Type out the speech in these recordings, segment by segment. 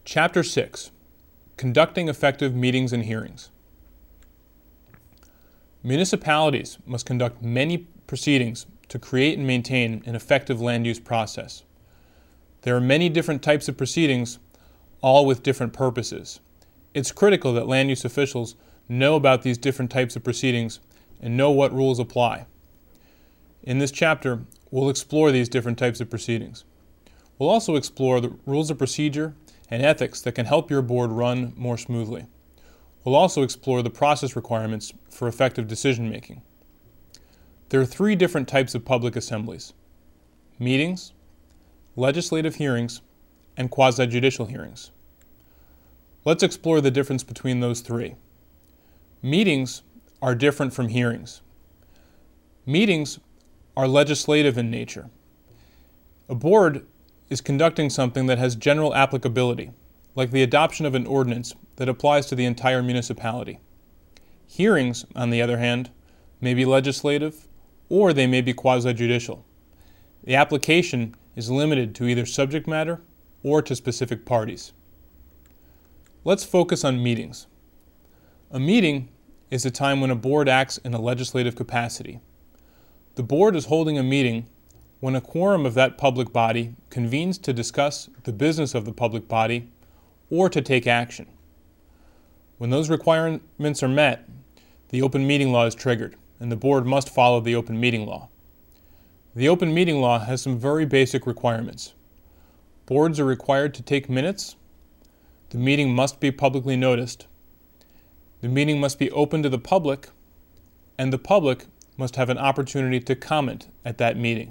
Chapter 6. Conducting Effective Meetings and Hearings. Municipalities must conduct many proceedings to create and maintain an effective land use process. There are many different types of proceedings, all with different purposes. It's critical that land use officials know about these different types of proceedings and know what rules apply. In this chapter, we'll explore these different types of proceedings. We'll also explore the rules of procedure and ethics that can help your board run more smoothly. We'll also explore the process requirements for effective decision making. There are three different types of public assemblies: meetings, legislative hearings, and quasi-judicial hearings. Let's explore the difference between those three. Meetings are different from hearings. Meetings are legislative in nature. A board is conducting something that has general applicability, like the adoption of an ordinance that applies to the entire municipality. Hearings, on the other hand, may be legislative or they may be quasi-judicial. The application is limited to either subject matter or to specific parties. Let's focus on meetings. A meeting is a time when a board acts in a legislative capacity. The board is holding a meeting when a quorum of that public body convenes to discuss the business of the public body or to take action. When those requirements are met, the open meeting law is triggered, and the board must follow the open meeting law. The open meeting law has some very basic requirements. Boards are required to take minutes. The meeting must be publicly noticed. The meeting must be open to the public, and the public must have an opportunity to comment at that meeting.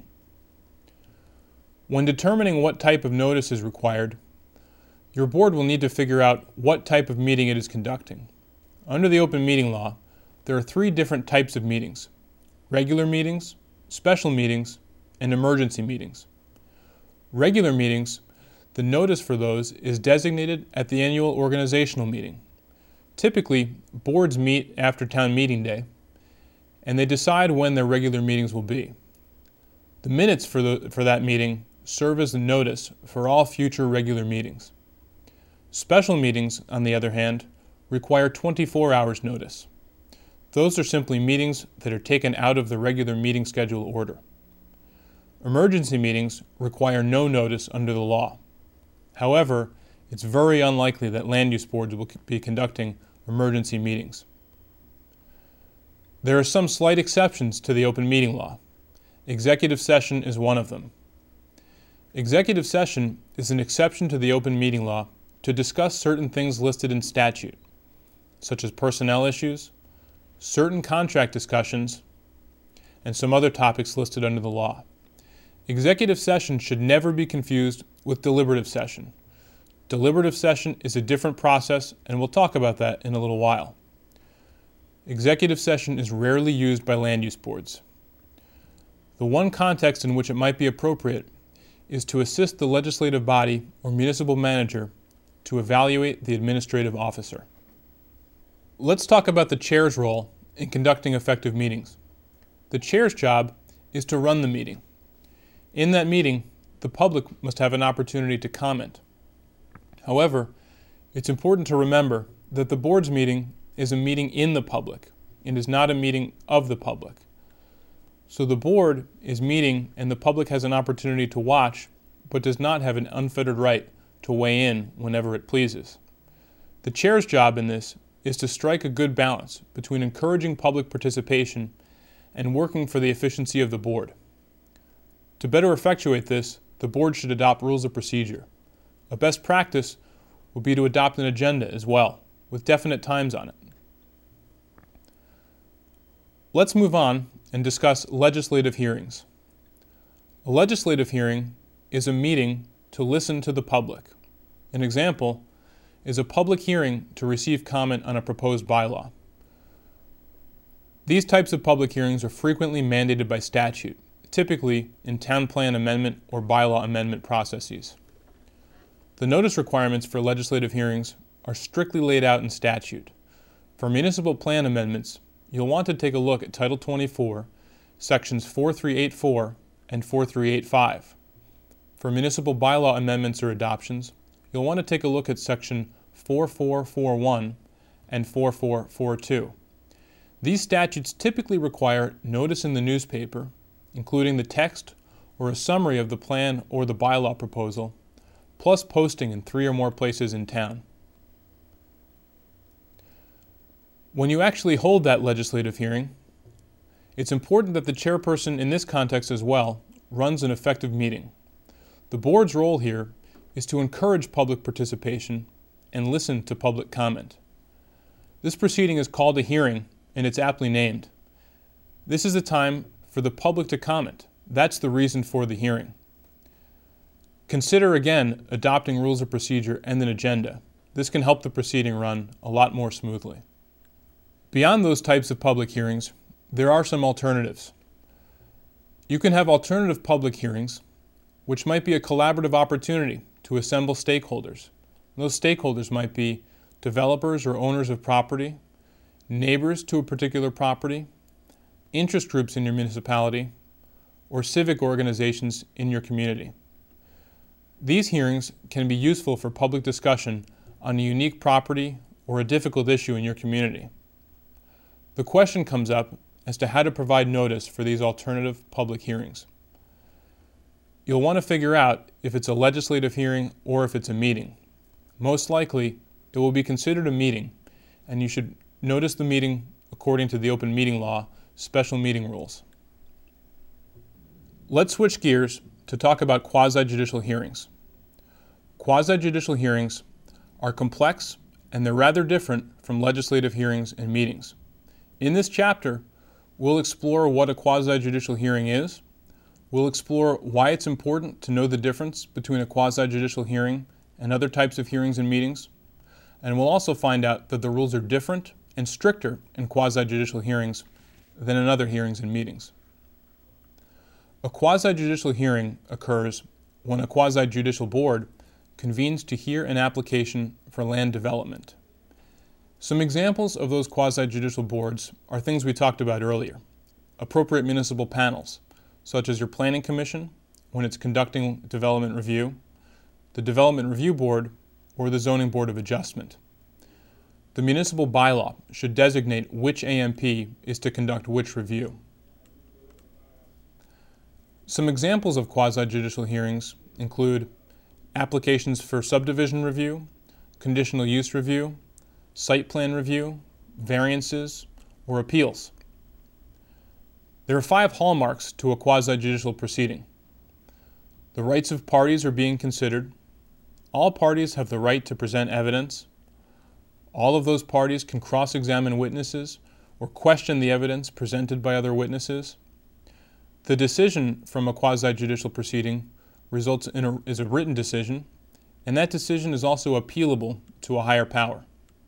When determining what type of notice is required, your board will need to figure out what type of meeting it is conducting. Under the open meeting law, there are three different types of meetings: regular meetings, special meetings, and emergency meetings. Regular meetings, the notice for those is designated at the annual organizational meeting. Typically, boards meet after town meeting day, and they decide when their regular meetings will be. The minutes for that meeting serve as the notice for all future regular meetings. Special meetings, on the other hand, require 24 hours notice. Those are simply meetings that are taken out of the regular meeting schedule order. Emergency meetings require no notice under the law. However, it's very unlikely that land use boards will be conducting emergency meetings. There are some slight exceptions to the open meeting law. Executive session is one of them. Executive session is an exception to the open meeting law to discuss certain things listed in statute, such as personnel issues, certain contract discussions, and some other topics listed under the law. Executive session should never be confused with deliberative session. Deliberative session is a different process, and we'll talk about that in a little while. Executive session is rarely used by land use boards. The one context in which it might be appropriate is to assist the legislative body or municipal manager to evaluate the administrative officer. Let's talk about the chair's role in conducting effective meetings. The chair's job is to run the meeting. In that meeting, the public must have an opportunity to comment. However, it's important to remember that the board's meeting is a meeting in the public and is not a meeting of the public. So the board is meeting and the public has an opportunity to watch, but does not have an unfettered right to weigh in whenever it pleases. The chair's job in this is to strike a good balance between encouraging public participation and working for the efficiency of the board. To better effectuate this, the board should adopt rules of procedure. A best practice would be to adopt an agenda as well, with definite times on it. Let's move on and discuss legislative hearings. A legislative hearing is a meeting to listen to the public. An example is a public hearing to receive comment on a proposed bylaw. These types of public hearings are frequently mandated by statute, typically in town plan amendment or bylaw amendment processes. The notice requirements for legislative hearings are strictly laid out in statute. For municipal plan amendments, you'll want to take a look at Title 24, Sections 4384 and 4385. For municipal bylaw amendments or adoptions, you'll want to take a look at section 4441 and 4442. These statutes typically require notice in the newspaper, including the text or a summary of the plan or the bylaw proposal, plus posting in 3 or more places in town. When you actually hold that legislative hearing, it's important that the chairperson in this context as well runs an effective meeting. The board's role here is to encourage public participation and listen to public comment. This proceeding is called a hearing, and it's aptly named. This is a time for the public to comment. That's the reason for the hearing. Consider again adopting rules of procedure and an agenda. This can help the proceeding run a lot more smoothly. Beyond those types of public hearings, there are some alternatives. You can have alternative public hearings, which might be a collaborative opportunity to assemble stakeholders. Those stakeholders might be developers or owners of property, neighbors to a particular property, interest groups in your municipality, or civic organizations in your community. These hearings can be useful for public discussion on a unique property or a difficult issue in your community. The question comes up as to how to provide notice for these alternative public hearings. You'll want to figure out if it's a legislative hearing or if it's a meeting. Most likely, it will be considered a meeting, and you should notice the meeting according to the open meeting law, special meeting rules. Let's switch gears to talk about quasi-judicial hearings. Quasi-judicial hearings are complex and they're rather different from legislative hearings and meetings. In this chapter, we'll explore what a quasi-judicial hearing is. We'll explore why it's important to know the difference between a quasi-judicial hearing and other types of hearings and meetings. And we'll also find out that the rules are different and stricter in quasi-judicial hearings than in other hearings and meetings. A quasi-judicial hearing occurs when a quasi-judicial board convenes to hear an application for land development. Some examples of those quasi-judicial boards are things we talked about earlier. Appropriate municipal panels, such as your Planning Commission when it's conducting development review, the Development Review Board, or the Zoning Board of Adjustment. The municipal bylaw should designate which AMP is to conduct which review. Some examples of quasi-judicial hearings include applications for subdivision review, conditional use review, site plan review, variances, or appeals. There are 5 hallmarks to a quasi-judicial proceeding. The rights of parties are being considered. All parties have the right to present evidence. All of those parties can cross-examine witnesses or question the evidence presented by other witnesses. The decision from a quasi-judicial proceeding results in is a written decision, and that decision is also appealable to a higher power.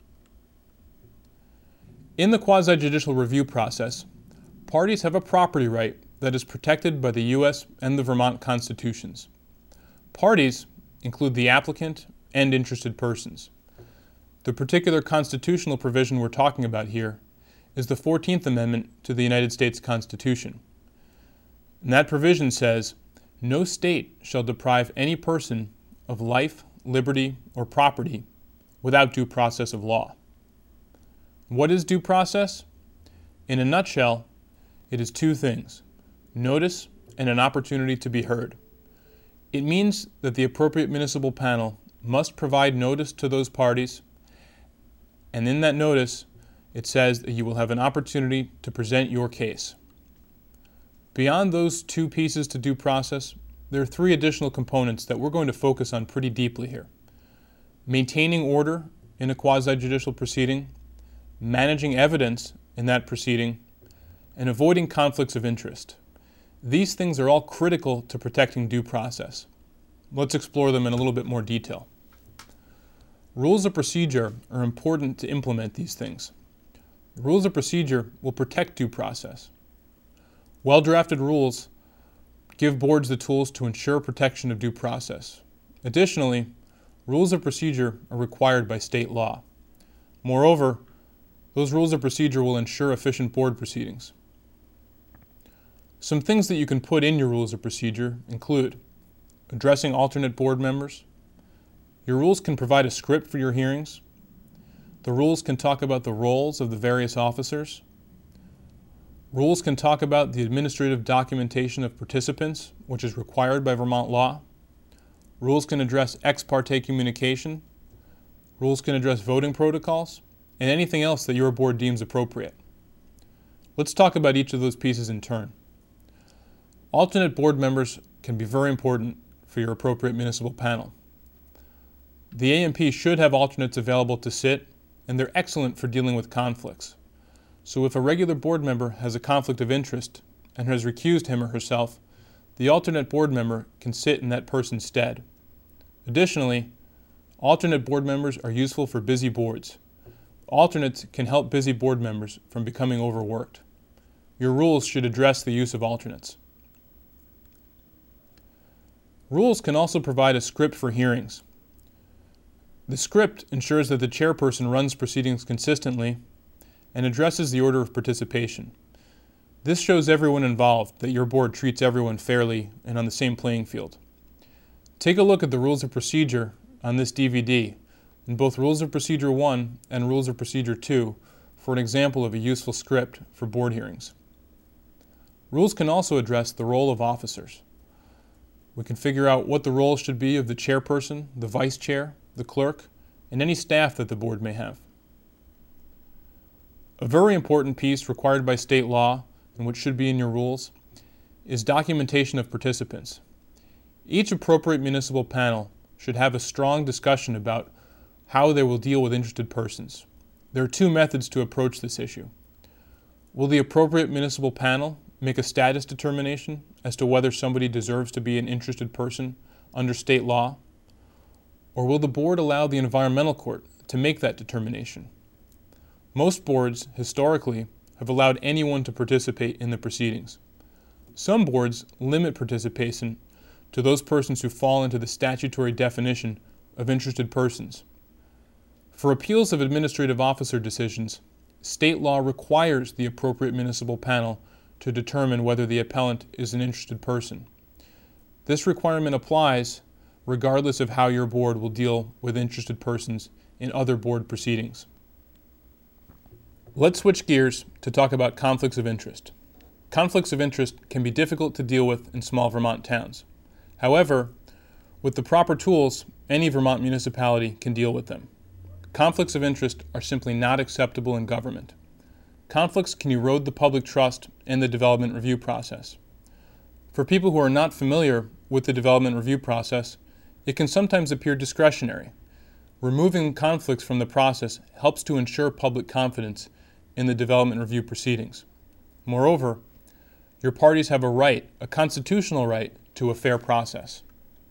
In the quasi-judicial review process, parties have a property right that is protected by the U.S. and the Vermont constitutions. Parties include the applicant and interested persons. The particular constitutional provision we're talking about here is the 14th Amendment to the United States Constitution. And that provision says, "No state shall deprive any person of life, liberty, or property without due process of law." What is due process? In a nutshell, it is 2 things: notice and an opportunity to be heard. It means that the appropriate municipal panel must provide notice to those parties, and in that notice, it says that you will have an opportunity to present your case. Beyond those 2 pieces to due process, there are 3 additional components that we're going to focus on pretty deeply here: maintaining order in a quasi-judicial proceeding, managing evidence in that proceeding, and avoiding conflicts of interest. These things are all critical to protecting due process. Let's explore them in a little bit more detail. Rules of procedure are important to implement these things. Rules of procedure will protect due process. Well-drafted rules give boards the tools to ensure protection of due process. Additionally, rules of procedure are required by state law. Moreover, those rules of procedure will ensure efficient board proceedings. Some things that you can put in your rules of procedure include addressing alternate board members, Your rules can provide a script for your hearings. The rules can talk about the roles of the various officers. Rules can talk about the administrative documentation of participants, which is required by Vermont law. Rules can address ex parte communication. Rules can address voting protocols, and anything else that your board deems appropriate. Let's talk about each of those pieces in turn. Alternate board members can be very important for your appropriate municipal panel. The AMP should have alternates available to sit, and they're excellent for dealing with conflicts. So if a regular board member has a conflict of interest and has recused him or herself, the alternate board member can sit in that person's stead. Additionally, alternate board members are useful for busy boards. Alternates can help busy board members from becoming overworked. Your rules should address the use of alternates. Rules can also provide a script for hearings. The script ensures that the chairperson runs proceedings consistently and addresses the order of participation. This shows everyone involved that your board treats everyone fairly and on the same playing field. Take a look at the Rules of Procedure on this DVD, in both Rules of Procedure 1 and Rules of Procedure 2, for an example of a useful script for board hearings. Rules can also address the role of officers. We can figure out what the role should be of the chairperson, the vice chair, the clerk, and any staff that the board may have. A very important piece required by state law, and which should be in your rules, is documentation of participants. Each appropriate municipal panel should have a strong discussion about how they will deal with interested persons. There are two methods to approach this issue. Will the appropriate municipal panel make a status determination as to whether somebody deserves to be an interested person under state law? Or will the board allow the environmental court to make that determination? Most boards, historically, have allowed anyone to participate in the proceedings. Some boards limit participation to those persons who fall into the statutory definition of interested persons. For appeals of administrative officer decisions, state law requires the appropriate municipal panel to determine whether the appellant is an interested person. This requirement applies regardless of how your board will deal with interested persons in other board proceedings. Let's switch gears to talk about conflicts of interest. Conflicts of interest can be difficult to deal with in small Vermont towns. However, with the proper tools, any Vermont municipality can deal with them. Conflicts of interest are simply not acceptable in government. Conflicts can erode the public trust in the development review process. For people who are not familiar with the development review process, it can sometimes appear discretionary. Removing conflicts from the process helps to ensure public confidence in the development review proceedings. Moreover, your parties have a right, a constitutional right, to a fair process.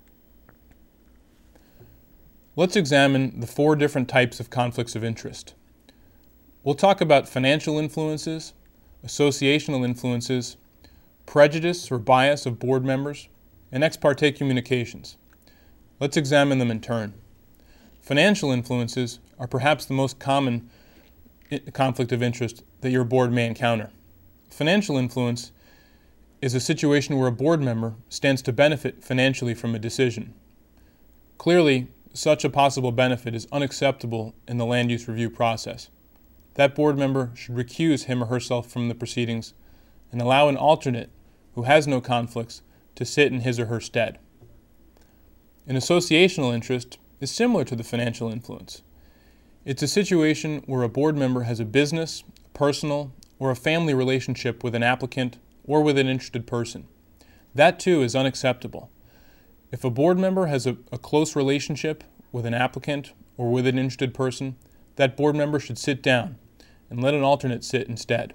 Let's examine the 4 different types of conflicts of interest. We'll talk about financial influences, associational influences, prejudice or bias of board members, and ex parte communications. Let's examine them in turn. Financial influences are perhaps the most common conflict of interest that your board may encounter. Financial influence is a situation where a board member stands to benefit financially from a decision. Clearly, such a possible benefit is unacceptable in the land use review process. That board member should recuse him or herself from the proceedings and allow an alternate who has no conflicts to sit in his or her stead. An associational interest is similar to the financial influence. It's a situation where a board member has a business, personal, or a family relationship with an applicant or with an interested person. That too is unacceptable. If a board member has a close relationship with an applicant or with an interested person, that board member should sit down and let an alternate sit instead.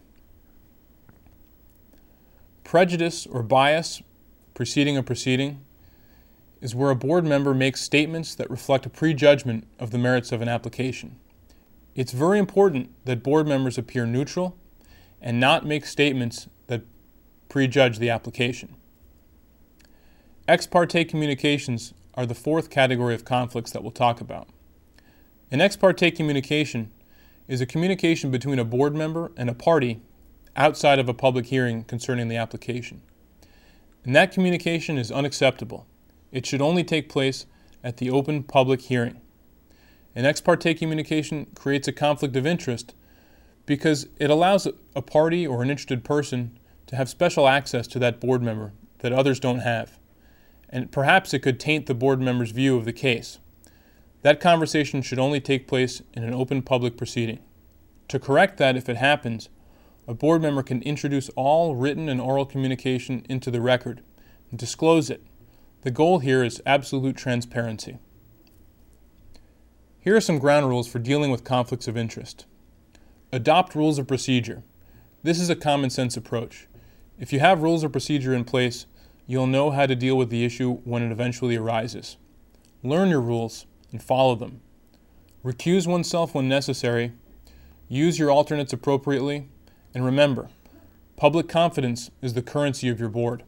Prejudice or bias preceding a proceeding is where a board member makes statements that reflect a prejudgment of the merits of an application. It's very important that board members appear neutral and not make statements that prejudge the application. Ex parte communications are the 4th category of conflicts that we'll talk about. An ex parte communication is a communication between a board member and a party outside of a public hearing concerning the application. And that communication is unacceptable. It should only take place at the open public hearing. An ex parte communication creates a conflict of interest because it allows a party or an interested person to have special access to that board member that others don't have, and perhaps it could taint the board member's view of the case. That conversation should only take place in an open public proceeding. To correct that, if it happens, a board member can introduce all written and oral communication into the record and disclose it. The goal here is absolute transparency. Here are some ground rules for dealing with conflicts of interest. Adopt rules of procedure. This is a common sense approach. If you have rules of procedure in place, you'll know how to deal with the issue when it eventually arises. Learn your rules and follow them. Recuse oneself when necessary. Use your alternates appropriately. And remember, public confidence is the currency of your board.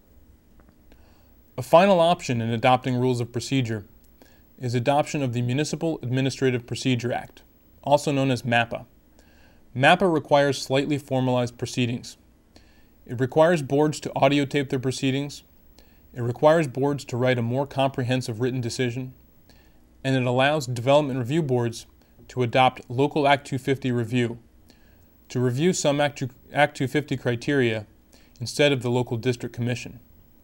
A final option in adopting rules of procedure is adoption of the Municipal Administrative Procedure Act, also known as MAPA. MAPA requires slightly formalized proceedings. It requires boards to audio tape their proceedings. It requires boards to write a more comprehensive written decision. And it allows development review boards to adopt local Act 250 review, to review some Act 250 criteria instead of the local district commission.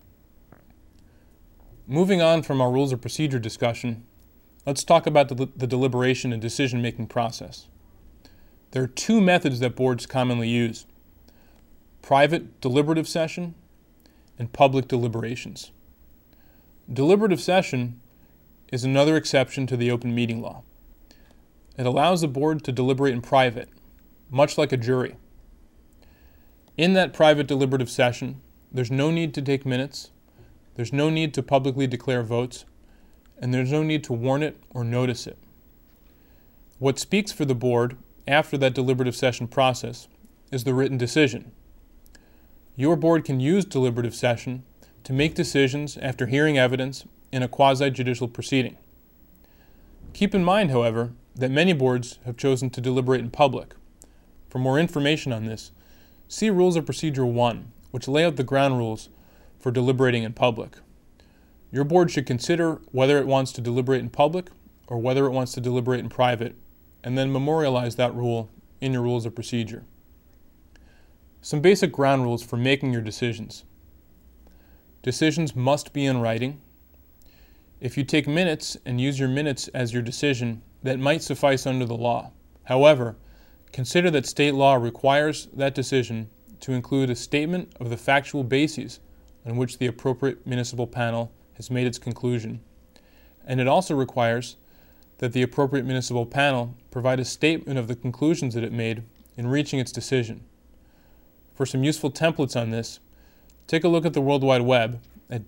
Moving on from our rules of procedure discussion, let's talk about the deliberation and decision-making process. There are two methods that boards commonly use: private deliberative session and public deliberations. Deliberative session is another exception to the open meeting law. It allows the board to deliberate in private, much like a jury. In that private deliberative session, there's no need to take minutes, there's no need to publicly declare votes, and there's no need to warn it or notice it. What speaks for the board after that deliberative session process is the written decision. Your board can use deliberative session to make decisions after hearing evidence in a quasi-judicial proceeding. Keep in mind, however, that many boards have chosen to deliberate in public. For more information on this, see Rules of Procedure 1, which lay out the ground rules for deliberating in public. Your board should consider whether it wants to deliberate in public or whether it wants to deliberate in private, and then memorialize that rule in your rules of procedure. Some basic ground rules for making your decisions. Decisions must be in writing. If you take minutes and use your minutes as your decision, that might suffice under the law. However, consider that state law requires that decision to include a statement of the factual bases on which the appropriate municipal panel has made its conclusion. And it also requires that the appropriate municipal panel provide a statement of the conclusions that it made in reaching its decision. For some useful templates on this, take a look at the World Wide Web at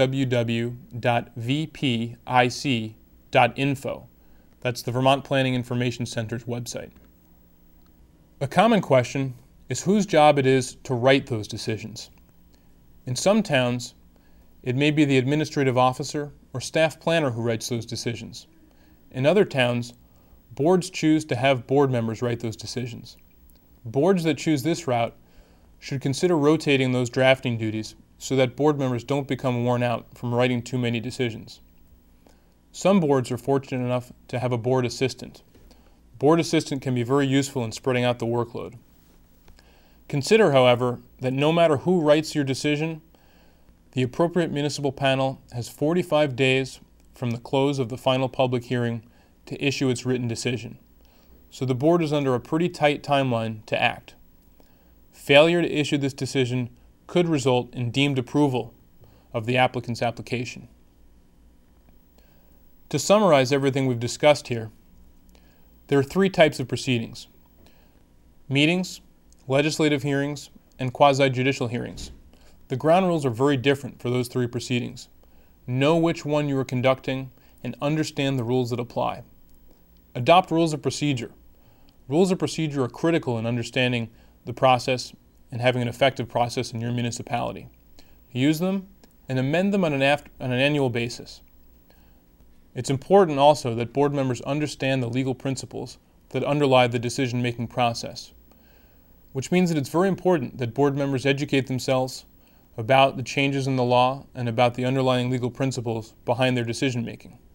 www.vpic.info. That's the Vermont Planning Information Center's website. A common question is whose job it is to write those decisions. In some towns, it may be the administrative officer or staff planner who writes those decisions. In other towns, boards choose to have board members write those decisions. Boards that choose this route should consider rotating those drafting duties so that board members don't become worn out from writing too many decisions. Some boards are fortunate enough to have a board assistant. Board assistant can be very useful in spreading out the workload. Consider, however, that no matter who writes your decision, the appropriate municipal panel has 45 days from the close of the final public hearing to issue its written decision. So the board is under a pretty tight timeline to act. Failure to issue this decision could result in deemed approval of the applicant's application. To summarize everything we've discussed here, there are three types of proceedings: meetings, legislative hearings, and quasi-judicial hearings. The ground rules are very different for those three proceedings. Know which one you are conducting and understand the rules that apply. Adopt rules of procedure. Rules of procedure are critical in understanding the process and having an effective process in your municipality. Use them and amend them on an annual basis. It's important also that board members understand the legal principles that underlie the decision-making process, which means that it's very important that board members educate themselves about the changes in the law and about the underlying legal principles behind their decision-making.